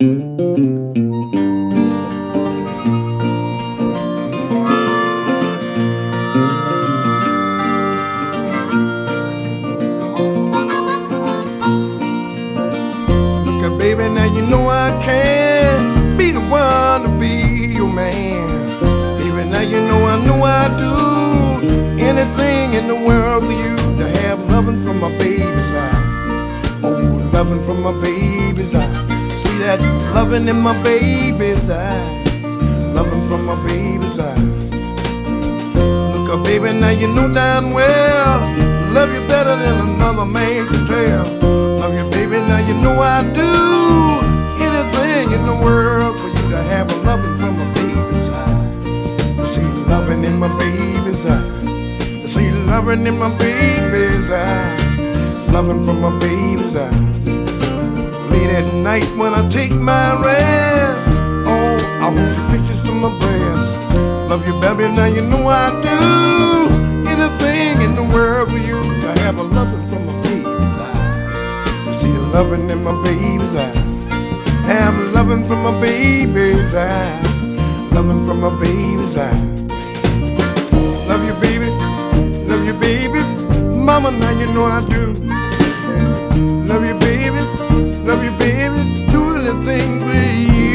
Baby, now you know I can be the one to be your man. Baby, now you know I'd do anything in the world for you to have loving from my baby's eye. Oh, loving from my baby's eye. See that loving in my baby's eyes. Loving from my baby's eyes. Look up, baby, now you know damn well love you better than another man can tell. Love you, baby, now you know I do anything in the world for you to have a loving from my baby's eyes. You see loving in my baby's eyes. You see loving in my baby's eyes. Loving from my baby's eyes. Late at night when I take my rest, oh, I hold your pictures to my breast. Love you, baby, now you know I do anything in the world for you to have a loving from my baby's eyes. You see loving in my baby's eyes. Have loving from my baby's eyes. Loving from my baby's eyes. Love you, baby. Love you, baby. Mama, now you know I do. Love you, baby. Love you, baby. Do anything for you.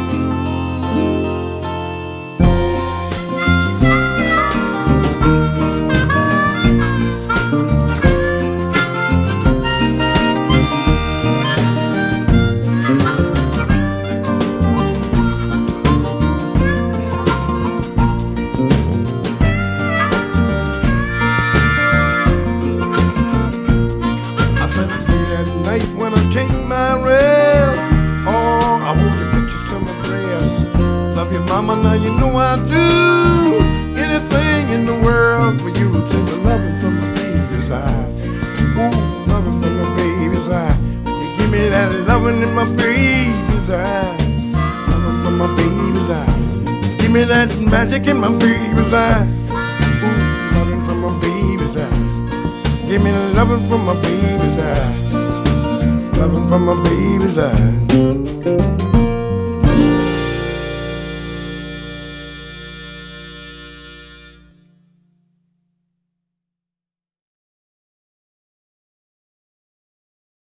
When I take my rest, oh, I hold your pictures to my breast. Love you, mama, now you know I do anything in the world for you. Take the loving from my baby's eye. Ooh, loving from my baby's eye. You give me that loving in my baby's eye. Loving from my baby's eye. Give me that magic in my baby's eye. Ooh, loving from my baby's eye. Give me the loving from my baby's eye. Loving from my baby's eye.